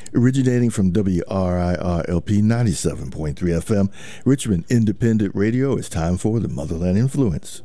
Originating from WRIR-LP 97.3 FM, Richmond Independent Radio, it's time for the Motherland Influence.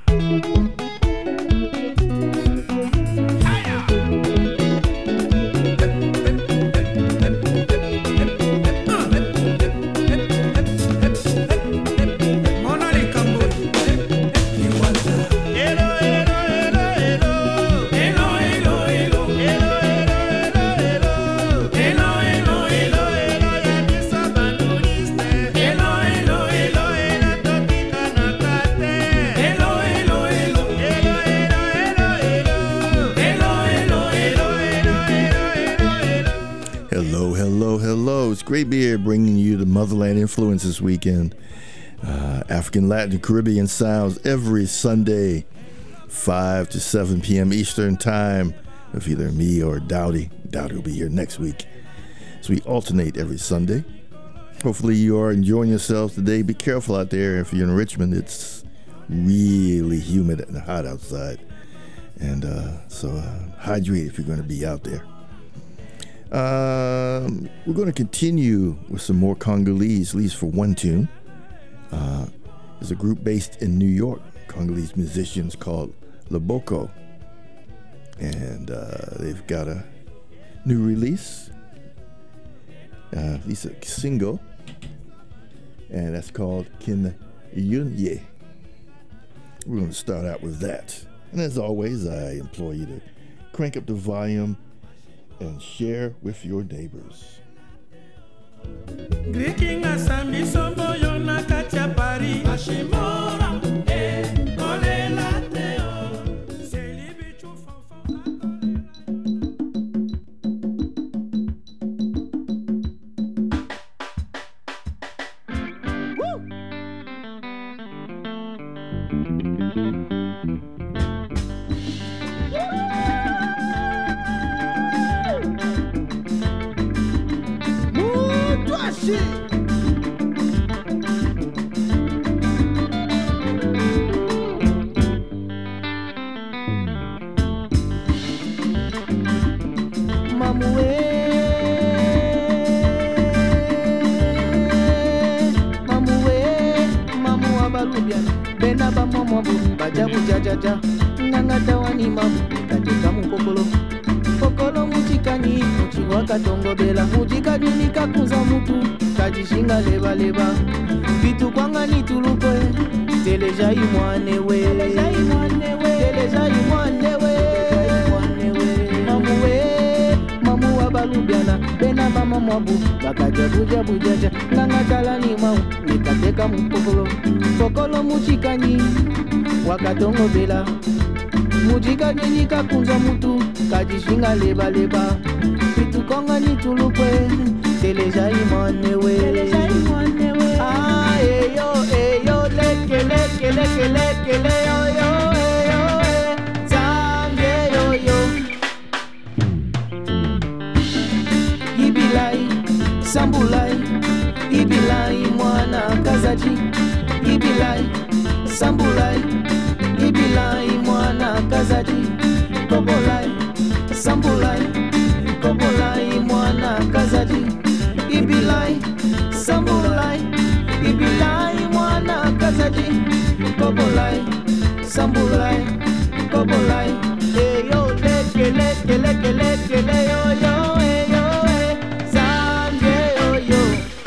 It's great being here bringing you the Motherland Influence this weekend. African, Latin, Caribbean sounds every Sunday, 5 to 7 p.m. Eastern Time with either me or Dowdy. Dowdy will be here next week. So we alternate every Sunday. Hopefully you are enjoying yourselves today. Be careful out there. If you're in Richmond, it's really humid and hot outside. And so hydrate if you're going to be out there. We're going to continue with some more Congolese, at least for one tune. There's a group based in New York, Congolese musicians called Loboko. And they've got a new release, at least a single, and that's called Kin Yunye. We're going to start out with that. And as always, I implore you to crank up the volume and share with your neighbors. Wakatongo bela mujika nyenyika kunza mutu kajishinga leba leba pitu konga ni tulukwe teleja imanewe ah eyo leke yo zange yo ibilai sambulai ibilai mwana kazaji ibilai sambulai ibilai mwana kazaji kobolai sambulai kobolai mwana kazaji ibilai sambulai ibilai mwana kazaji kobolai sambulai kobolai eyo leke yo zange yo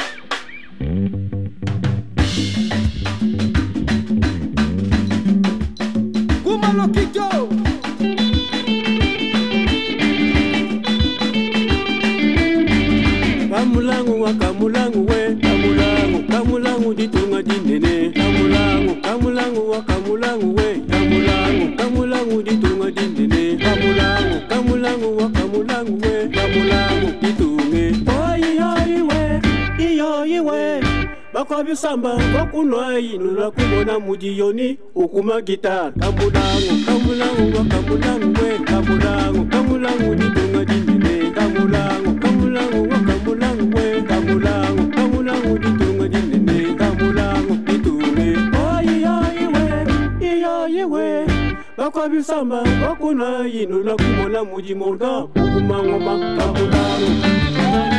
Kamulangu ditunga dinene kamulangu wa kamulangu we kamulangu ditunga dinene kamulangu wa kamulangu we kamulangu ditunge iyo we bakwabisamba bakunwa inula kubona mujiyoni ukuma gitar kamulangu wa kamulangu we kamulangu ditunga dinene kamulangu wa kamulangu we kamulangu ditunga dinene kamulangu ditunge iyo we bakwabisamba bakunwa inula kubona mujimorga ukuma ngoma kamulangu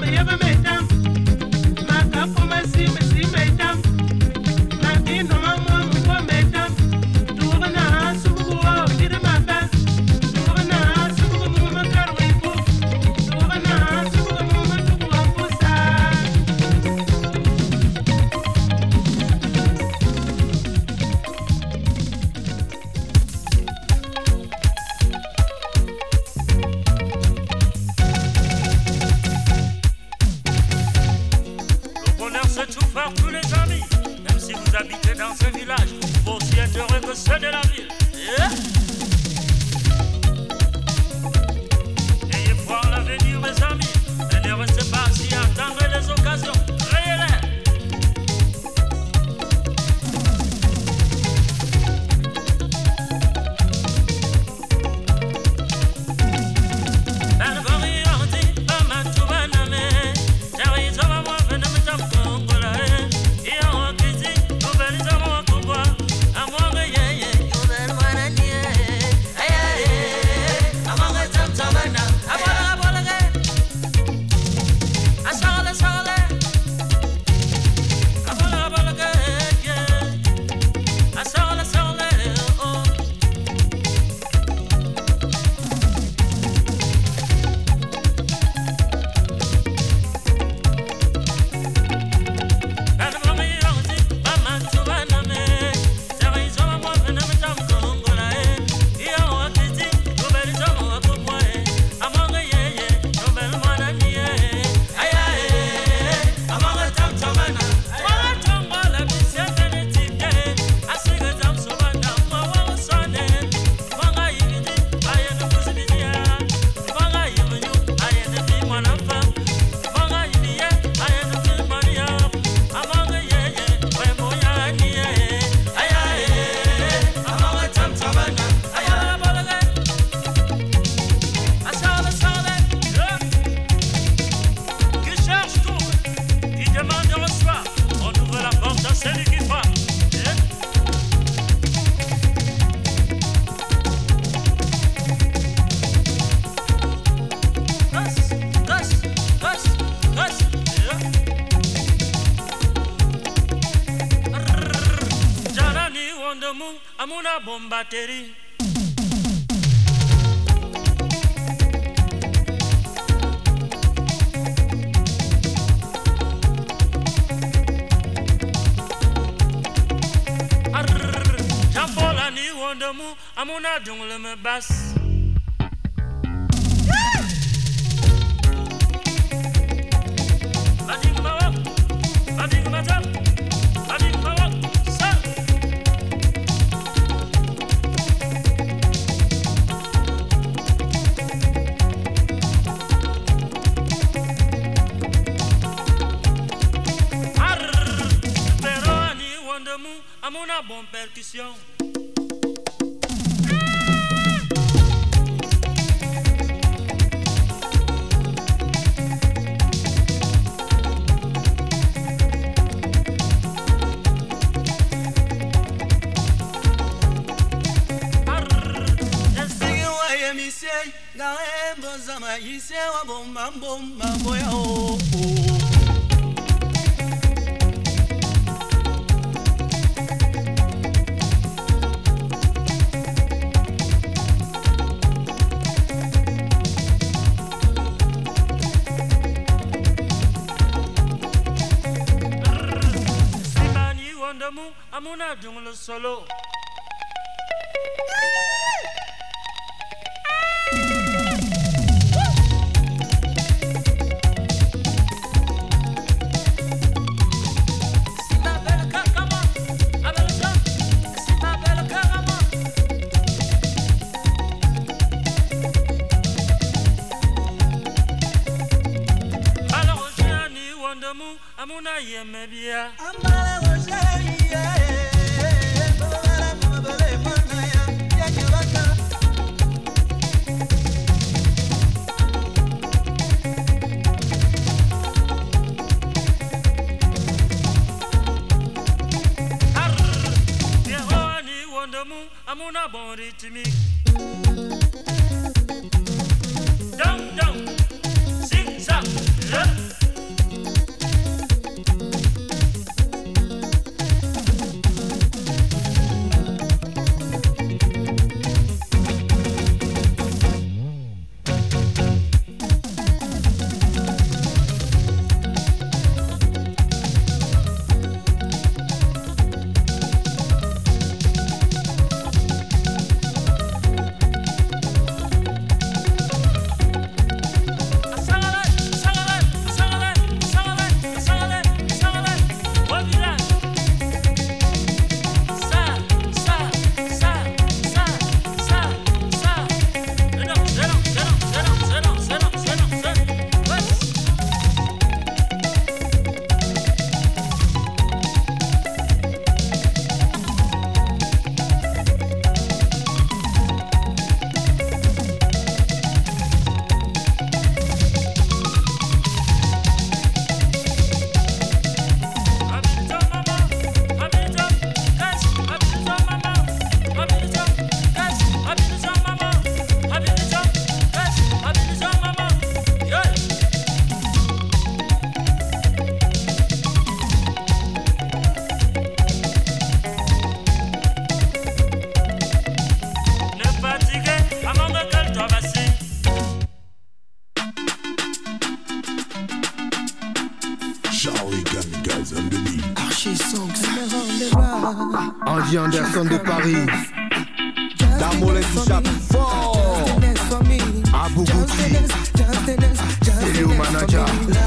Amuna bombateri. Jambola ni wondomu amuna jungle me bas. Amuna bonne percussion. Amuna jungle solo. Amuna yeme bia. Amuna bon rythmique. Dum dum, zig zag. Charlie Kamikaze and the beat. Archie Songs. Andy Anderson de Paris. Damolé qui chape fort. Abou Gouti. C'est le manager.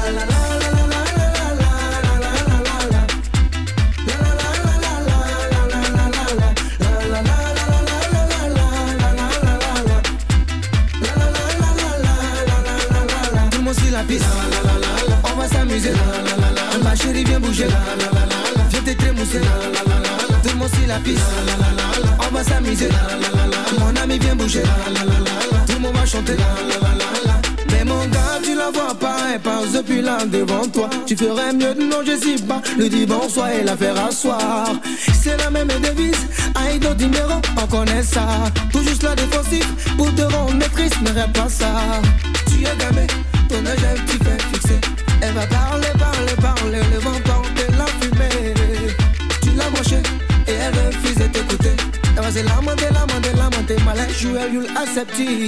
Tout le monde sur la piste. On va s'amuser. Ma chérie viens bouger. Viens t'étremousser. Tout le monde sur la piste. On va s'amuser. Mon ami viens bouger. Tout le monde va chanter. Mais mon gars tu la vois pas. Elle passe depuis là devant toi. Tu ferais mieux de non je sais pas. Lui dis bonsoir et la faire asseoir. C'est la même devise. Aïe d'autres numéros on connaît ça. Tout juste la défensif. Pour te rendre maîtrise ne rêve pas ça. Tu es gamé. Ton âge est un petit peu fixé. Elle va parler, le vent porter la fumée. Tu l'as branché et elle refuse de t'écouter. Elle va se lamenter, malin jouer, you'll accept it.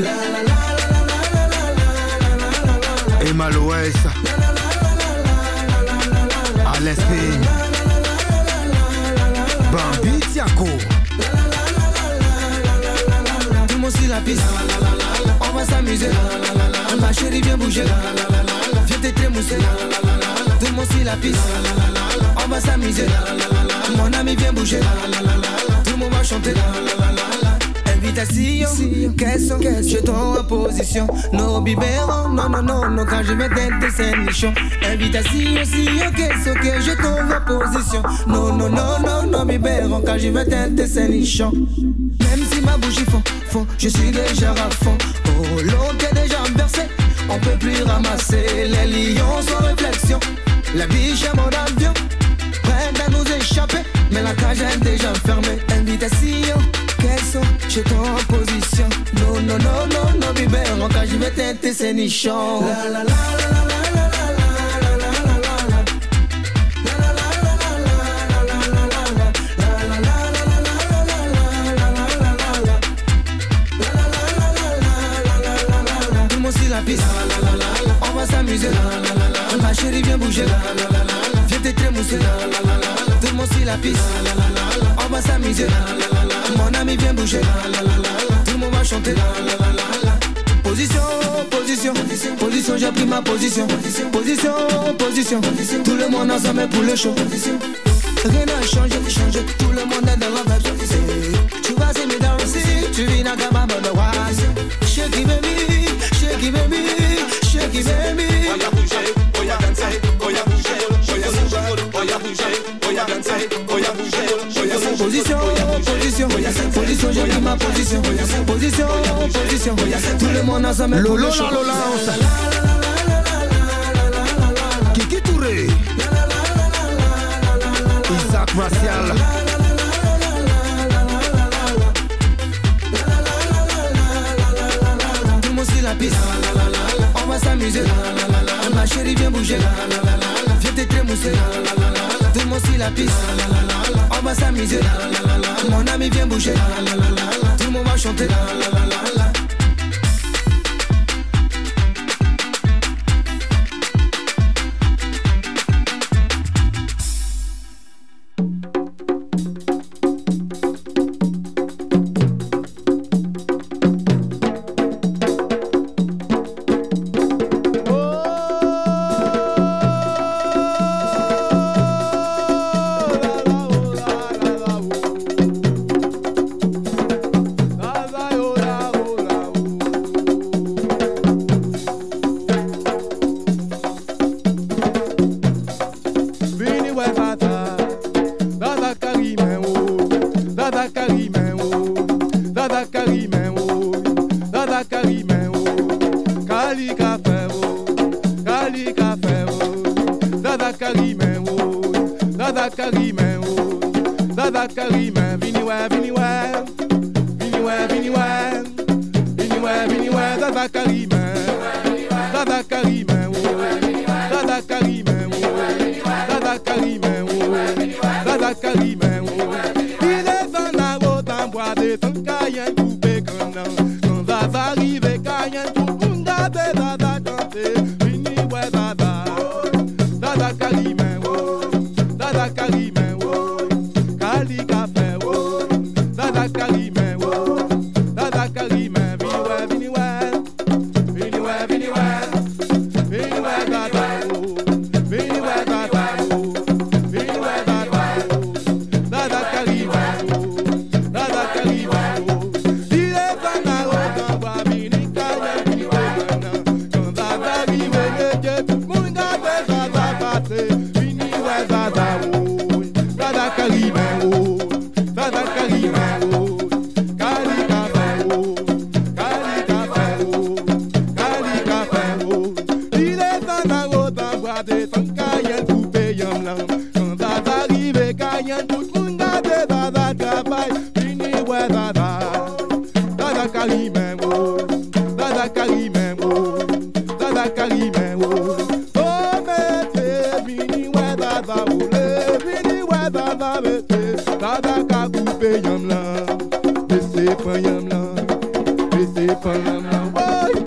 Emma Loès. Alex Payne. Bambi Tiako. Tout le monde sur la piste. On va s'amuser. Ma chérie viens bouger. Viens t'étremousser. Tout le monde sur la piste. On va s'amuser. Mon ami viens bouger. Tout le monde va chanter. Invitation, question, je tombe en position. No biberon, non, quand je vais tenter ces nichons. Invitation, question, je tombe en position. Non, biberon, quand je vais tenter ces nichons. Même si ma bouche fond, je suis déjà à fond. Oh, l'eau qui est déjà versée, on peut plus ramasser. Les lions sans réflexion, la biche à mon avion, prête à nous échapper, mais la cage est déjà fermée. Invitation, question, je suis en position. Non, biberon, quand je vais tenter ces nichons. On va s'amuser. Ma chérie viens bouger. Viens t'étremousser. Tout le monde sur la piste. On va s'amuser. Mon ami viens bouger. Tout le monde va chanter. Position, j'ai pris ma position. Position. Tout le monde ensemble pour le show. Rien n'a changé. Tout le monde est dans la vibe. Tu vas aimer danser. Tu viens à Gama Bonawas. Shake it baby. Oya bouger, oya danser, oya bouger, oya bouger, oya danser, oya bouger, oya position, j'ai pris ma position. Position, tout le monde ensemble. Lolo la Lolance. Kiki Touré. Isaac Martial. Tout le monde sur la piste. On va s'amuser. Ma chérie viens bouger. Viens t'étremousser. Tout le monde sur la piste. On va s'amuser. Mon ami viens bouger. Tout le monde va chanter. Kalima va descendre, Cayenne coupé yam lam. Quand ça arrive, Cayenne tout le monde a des dada travail. Fini ouais dada, dada calimem oh, dada calimem oh, dada calimem oh. Oh mette, fini ouais dada boule, fini ouais dada mette, dada ka coupé yam lam, laissez pas yam lam, laissez pas yam lam, ouais.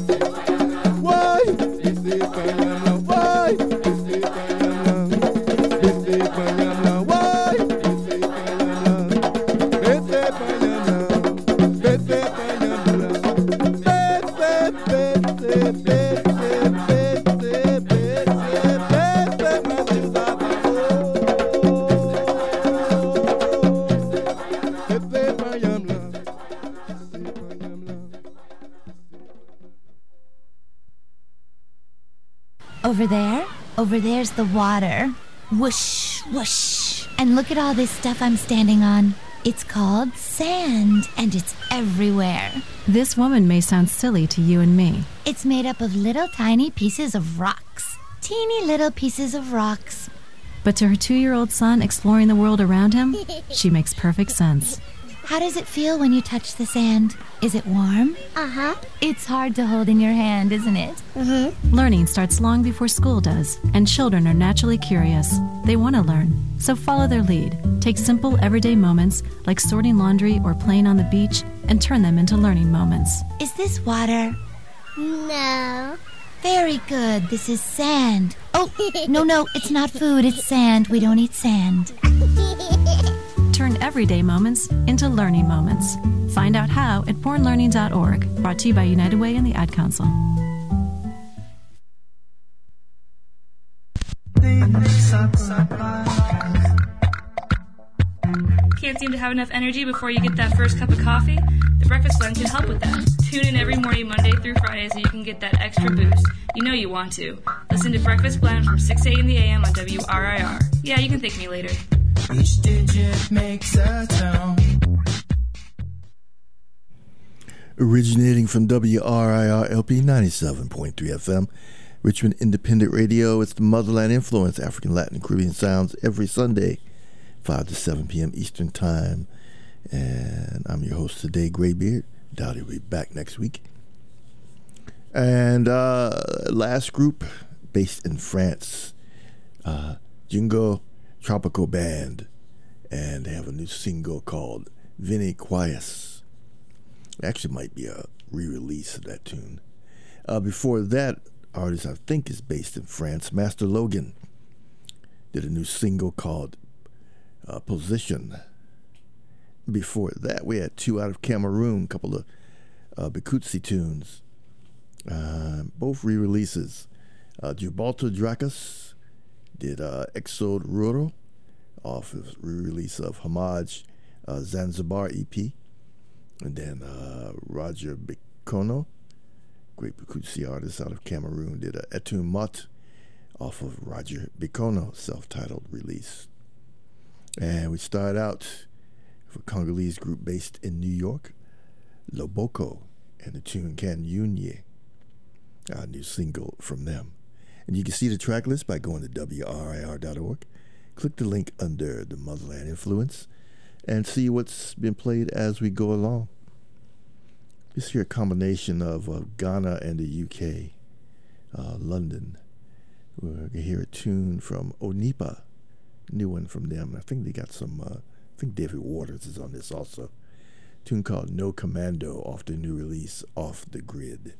Over there's the water. Whoosh, whoosh. And look at all this stuff I'm standing on. It's called sand, and it's everywhere. This woman may sound silly to you and me. It's made up of little tiny pieces of rocks. Teeny little pieces of rocks. But to her 2-year-old son exploring the world around him, she makes perfect sense. How does it feel when you touch the sand? Is it warm? Uh-huh. It's hard to hold in your hand, isn't it? Mm-hmm. Learning starts long before school does, and children are naturally curious. They want to learn, so follow their lead. Take simple, everyday moments, like sorting laundry or playing on the beach, and turn them into learning moments. Is this water? No. Very good. This is sand. Oh, no, it's not food. It's sand. We don't eat sand. Turn everyday moments into learning moments. Find out how at bornlearning.org. Brought to you by United Way and the Ad Council. Can't seem to have enough energy before you get that first cup of coffee? The Breakfast Blend can help with that. Tune in every morning, Monday through Friday, so you can get that extra boost. You know you want to. Listen to Breakfast Blend from 6 a.m. on WRIR. Yeah, you can thank me later. Each digit makes a tone. Originating from WRIR LP 97.3 FM, Richmond Independent Radio, it's the Motherland Influence, African, Latin, and Caribbean sounds every Sunday, 5 to 7 p.m. Eastern Time. And I'm your host today, Graybeard. Doubt he'll be back next week. And last group, based in France, Jingo Tropical Band, and they have a new single called Vini Quies. Actually might be a re-release of that tune. Before that, artist I think is based in France, Master Logan, did a new single called Position. Before that, we had two out of Cameroon, a couple of Bikutsi tunes, both re-releases. Gibraltar Dracus did Exode Ruro off his re-release of Homage Zanzibar EP. And then Roger Bikono, great Bikutsi artist out of Cameroon, did Etu Mot off of Roger Bikono self-titled release. And we start out with a Congolese group based in New York, Loboko, and the tune Can Yunye, a new single from them. And you can see the track list by going to WRIR.org. Click the link under the Motherland Influence and see what's been played as we go along. Just hear a combination of Ghana and the UK, London. We're going to hear a tune from Onipa, new one from them. I think they got some, I think David Waters is on this also. A tune called No Commando off the new release, Off the Grid.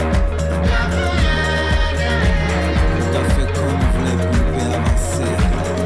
Café comme vous voulez, plus avancer.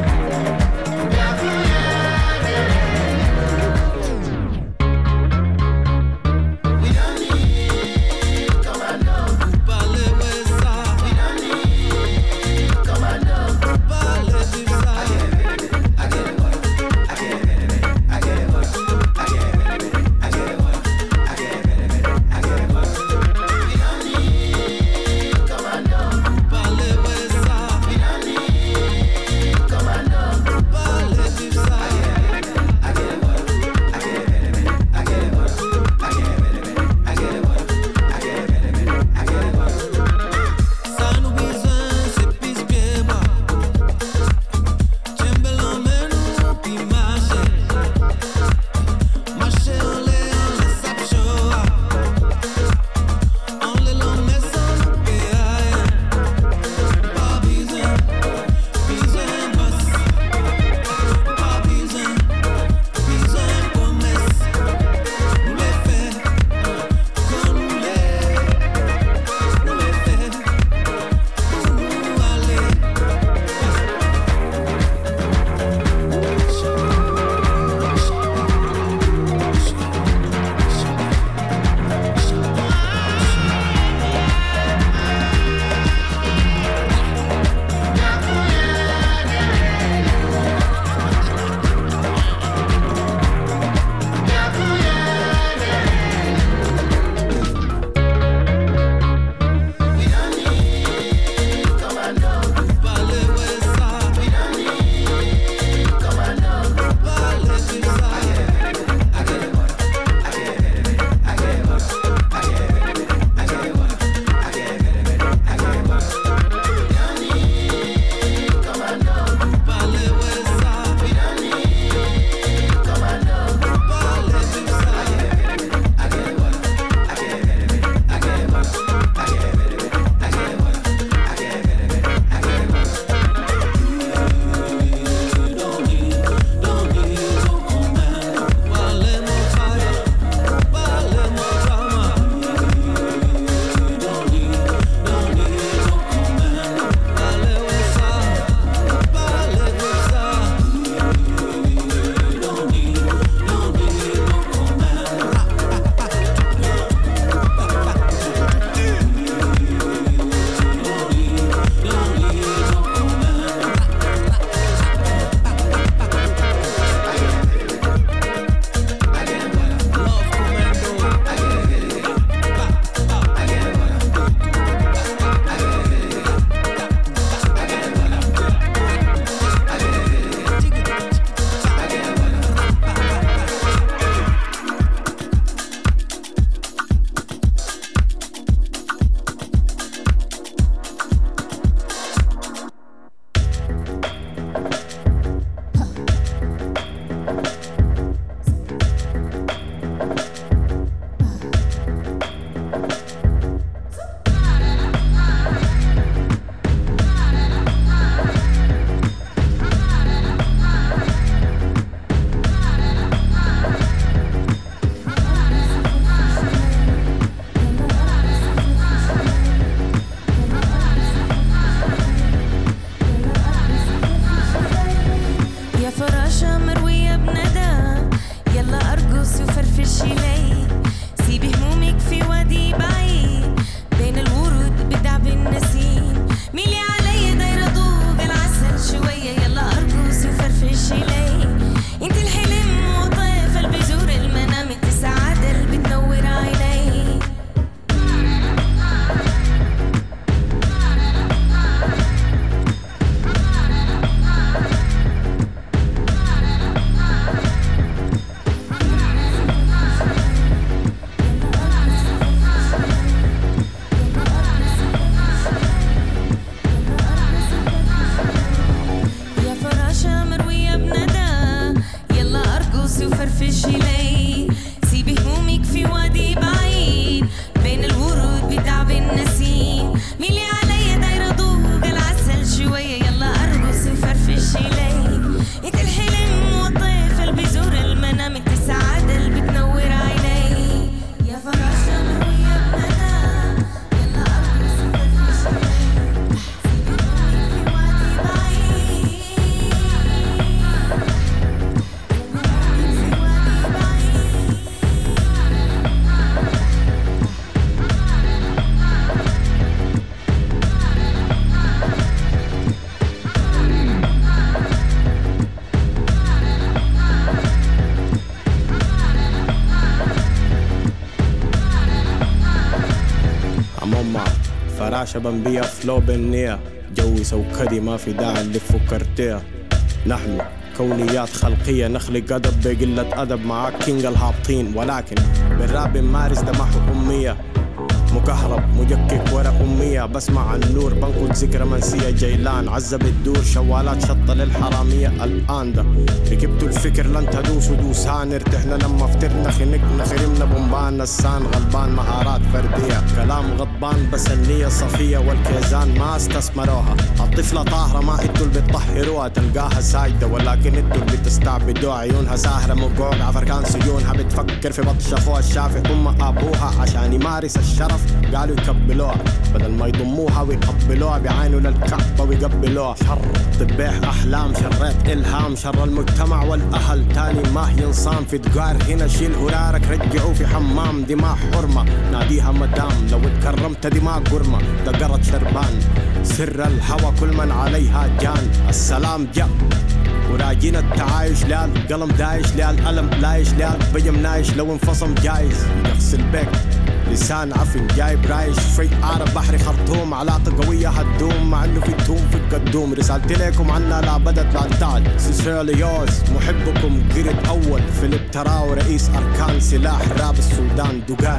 كراشة بنبيا فلو بالنية جوي سوكدي ما في داعي اللي فكرتيه. نحن كونيات خلقية نخلق أدب بقلة أدب مع كينج الهابطين، ولكن بالراب مارس دمحه أمية مكهرب مجكك ورق أمية. بسمع النور بنقول ذكرى منسية جيلان عزب الدور شوالات شطة للحرامية. الآن ده ركبتوا الفكر لن تدوسوا دوسان ارتحنا لما فترنا خنقنا خرمنا بمبان نسان غلبان مهارات فردية كلام غضبان بس النية صفية والكيزان ما استثمروها. الطفلة طاهرة ما انتوا اللي بتطهروها تلقاها ساجدة ولكن انتوا اللي بتستعبدوها. عيونها ساهرة مقعود عفركان سجونها بتفكر في بطش أخوها الشافي أم أبوها عشان يمارس الشرف قالوا يكبلوها بدل ما يضموها ويقبلوها بيعينوا للكعبة ويقبلوها. شر طبيح أحلام شريت إلهام شر المجتمع والأهل تاني ما ينصام في تجار هنا شيل هرارك رجعوا في حمام دماء حرمة ناديها مدام لو اتكرمت دماء قرمة دقرت شربان سر الهوى كل من عليها جان. السلام جاء وراجين التعايش لال قلم دايش لال ألم لايش لال بيم نايش لو انفصم جايز يغسل بك لسان عفن جايب رايش في عرب بحري خرطوم علاقة قوية هتدوم مع انه في توم في القدوم. رسالتي لكم عنا لا بدت لا انتهت سيسيليوز محبكم قرد اول فيليب تراو رئيس اركان سلاح راب السودان دوغار.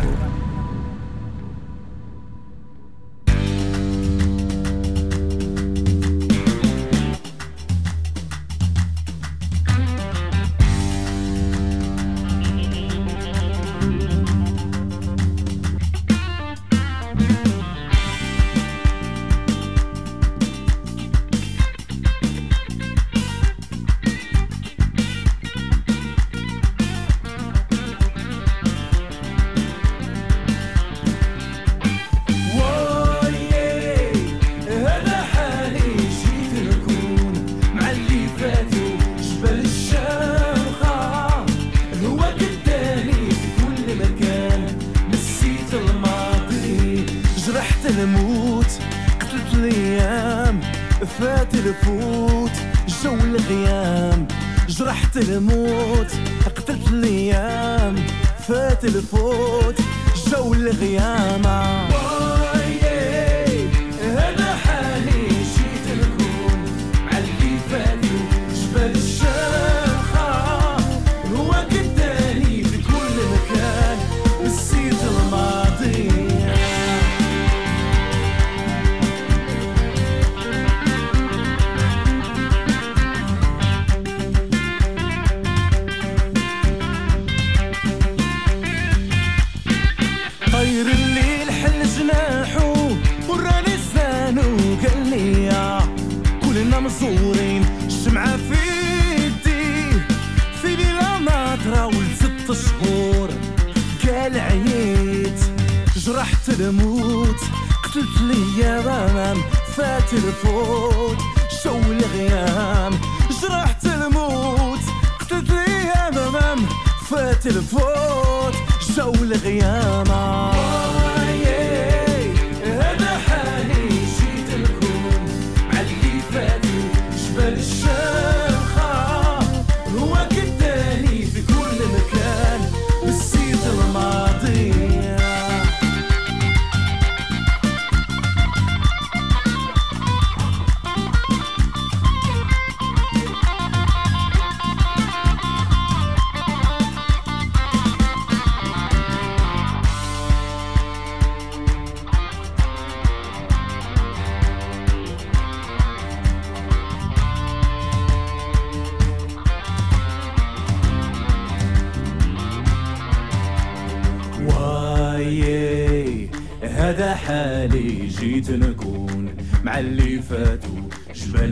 هذا حالي جيت نكون مع اللي فاتوا جبال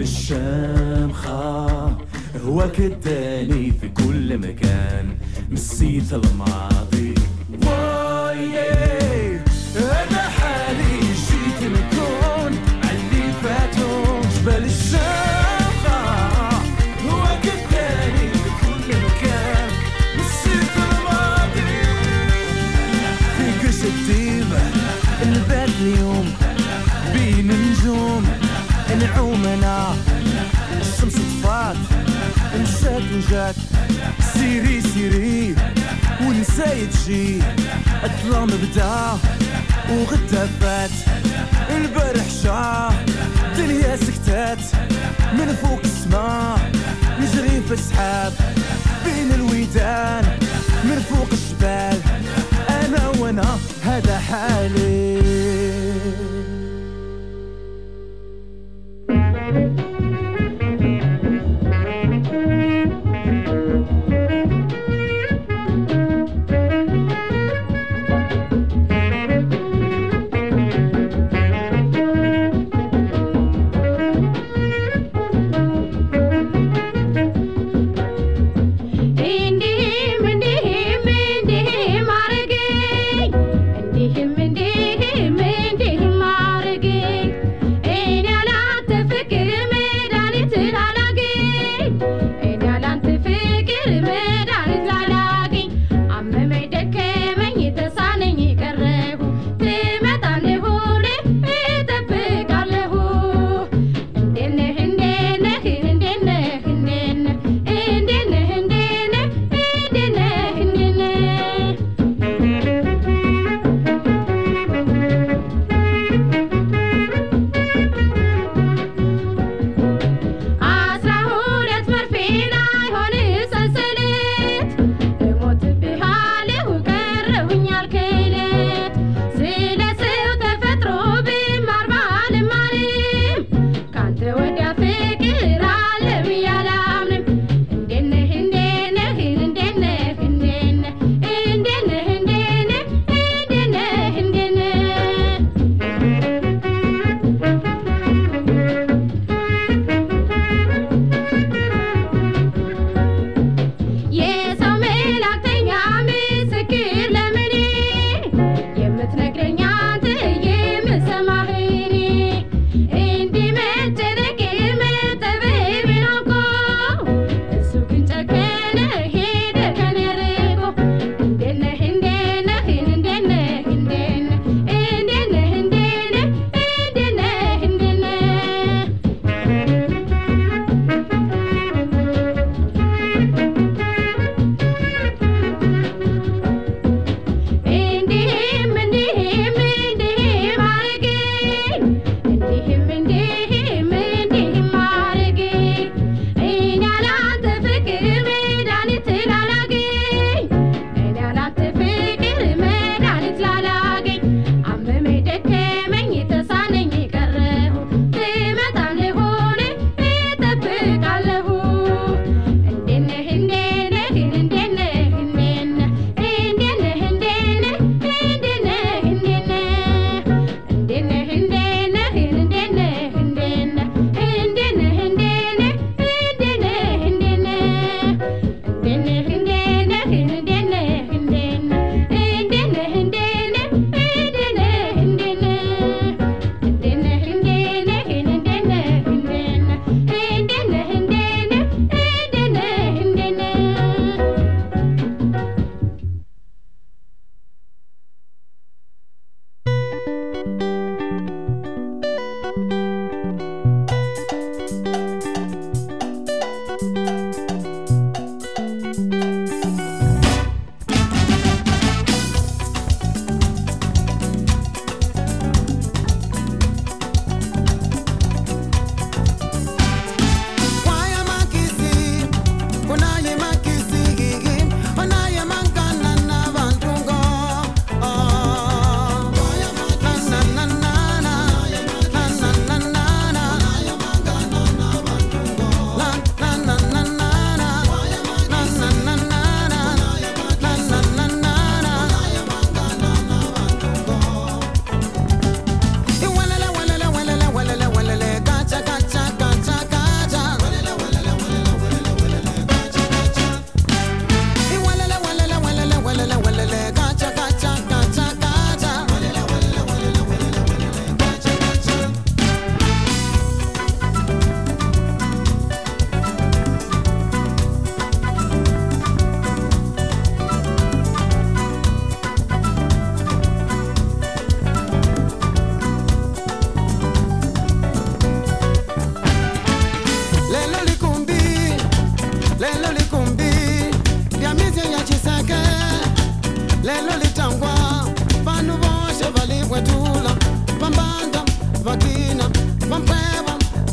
الشامخة هواك الداني في كل مكان نسيت الماضي. وايي هذا حالي جيت نكون مع اللي فاتوا جبال الشامخة هواك الداني في كل مكان نسيت الماضي. في قش الديمة الباب اليوم بين نجوم نعومنا الشمس طفات مشات وجات سيري سيري ونساي تجي الظلام بدا وغدا فات البارح شا دنيا سكتات من فوق السما نجري في السحاب بين الويدان من فوق الجبال انا وانا هذا حالي Indihim, indihim, indihim, arge. Indihim, indihim.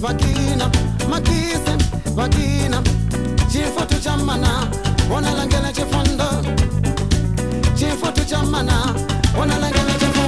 vagina, makise, vagina. Chifoto chamana, ona langela chifondo. Chifoto chamana, ona langela chifondo.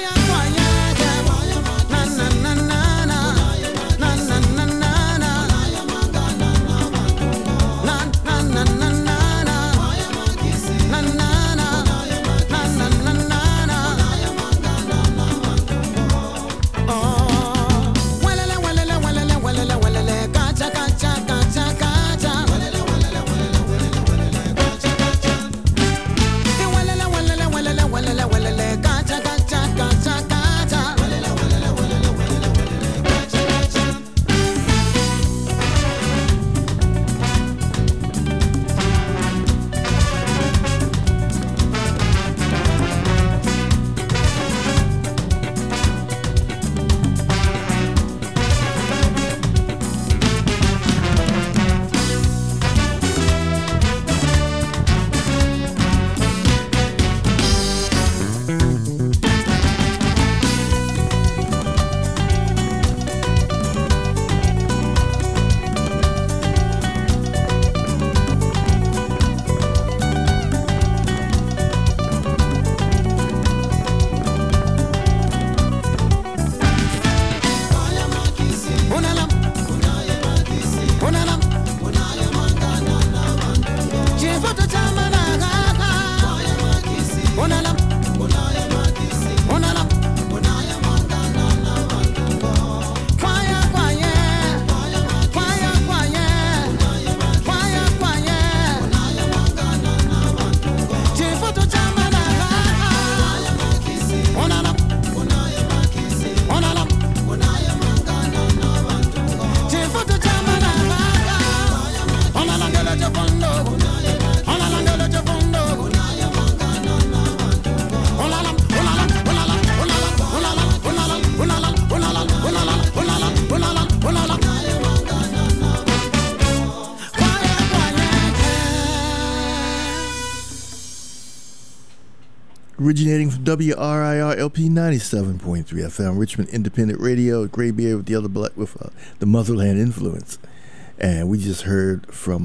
Originating from WRIR LP 97.3 FM, Richmond Independent Radio, Graybeard with the other black with the Motherland influence. And we just heard from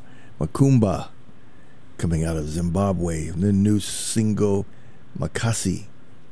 Makumba coming out of Zimbabwe, the new single Makasi.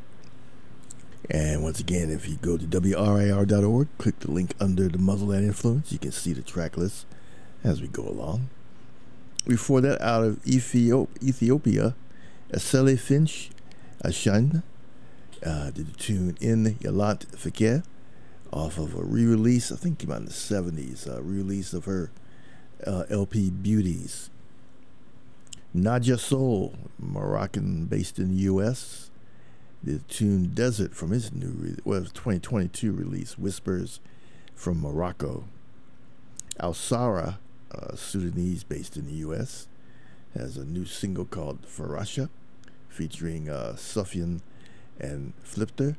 And once again, if you go to WRIR.org, click the link under the Motherland influence, you can see the track list as we go along. Before that, out of Ethiopia, Asele Finch Ashan did the tune In Yalat Fikir off of a re-release, I think came out in the 70s, re-release of her LP Beauties. Naja Soul, Moroccan based in the US, did the tune Desert from his new 2022 release, Whispers from Morocco. Al-Sara, Sudanese based in the US, has a new single called Farasha featuring Sufyan and Flipter.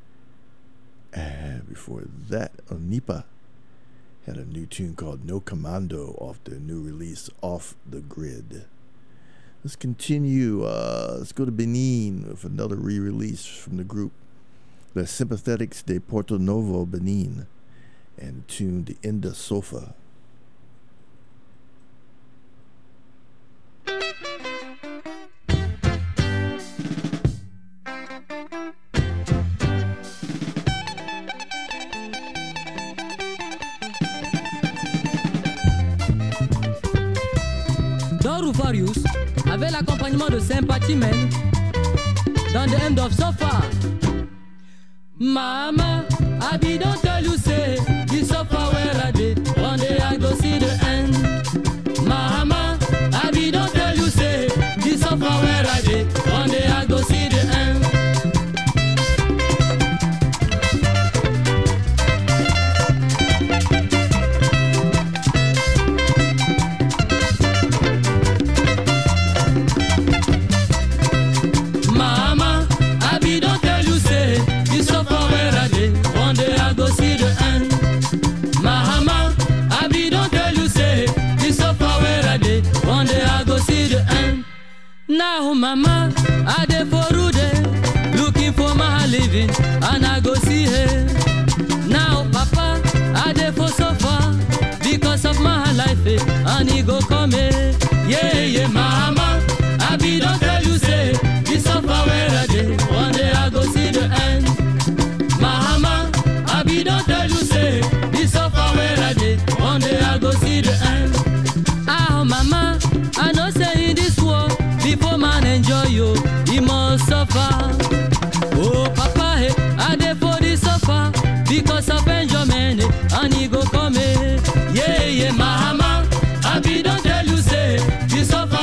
And before that, Onipa had a new tune called No Commando off their new release, Off the Grid. Let's continue. Let's go to Benin with another re-release from the group Les Sympathetics de Porto Novo, Benin, and the tune The Inda Sofa. Various avec l'accompagnement de Sympathy Men dans The End of Sofa. Mama, I be don't tell you say the sofa where I did. One day I go see the end. Mama, I be don't tell you say the sofa where I did. One day I go see the end. Now mama, I dey for Rude, looking for my living, and I go see her. Now papa, I dey for and he go come. Yeah, mama, I be don't tell you say, this suffer where I dey, one day I go see the end. Mama, I be don't tell you say, this suffer where I dey, one day I go see the end. Ah, mama, I know say in this world, before man enjoy you, he must suffer. Oh, papa, hey, I dey for this suffer, because of enjoyment, and he go come. Yeah, mama, I be don't tell you say, this suffer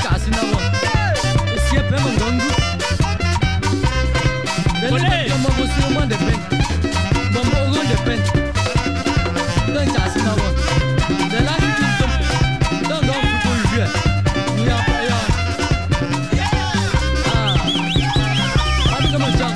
kasi na mo. Siapa mengganggu? Boleh. Dia mau semua depan. Mau orang depan. Dan kasi na mo. Dalam itu dan dong pukul dia. Ni apa ya? Ada kemacang.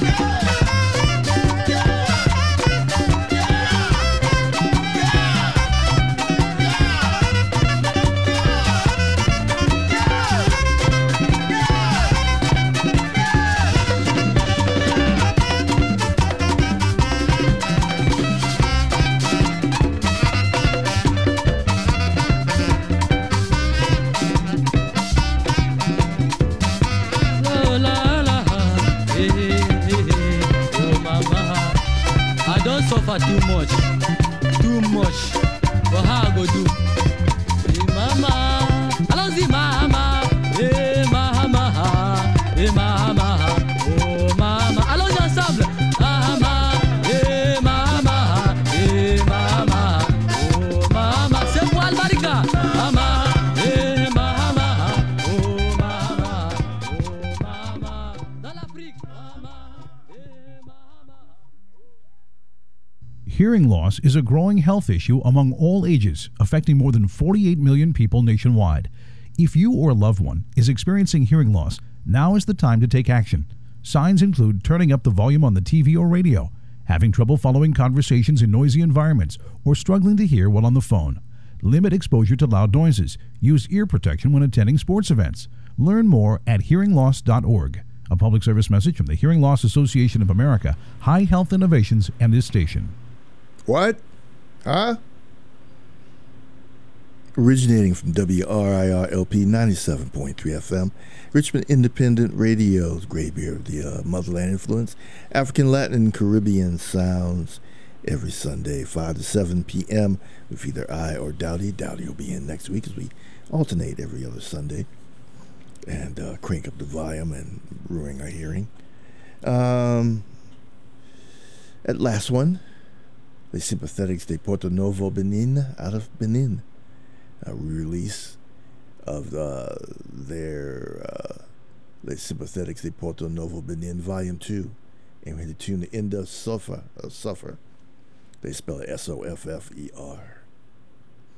Suffer too much. But how I go do? Hey mama, I don't see mama. Hey mama, hey mama, oh mama. Allons ensemble. Mama, hey mama, hey mama, oh mama. C'est pour Albarika. Mama, hey mama, oh mama, oh mama. Dans l'Afrique, mama. Hearing loss is a growing health issue among all ages, affecting more than 48 million people nationwide. If you or a loved one is experiencing hearing loss, now is the time to take action. Signs include turning up the volume on the TV or radio, having trouble following conversations in noisy environments, or struggling to hear while on the phone. Limit exposure to loud noises. Use ear protection when attending sports events. Learn more at hearingloss.org. A public service message from the Hearing Loss Association of America, High Health Innovations, and this station. What? Huh? Originating from WRIR LP 97.3 FM, Richmond Independent Radio's great beer of the motherland influence, African, Latin, and Caribbean sounds every Sunday, 5 to 7 p.m. with either I or Dowdy. Dowdy will be in next week as we alternate every other Sunday and crank up the volume and ruin our hearing. At last one, Les Sympathetics de Porto Novo, Benin, out of Benin. A release of their Les Sympathetics de Porto Novo, Benin, Volume 2. And we had to tune the end of Suffer. They spell it S-O-F-F-E-R.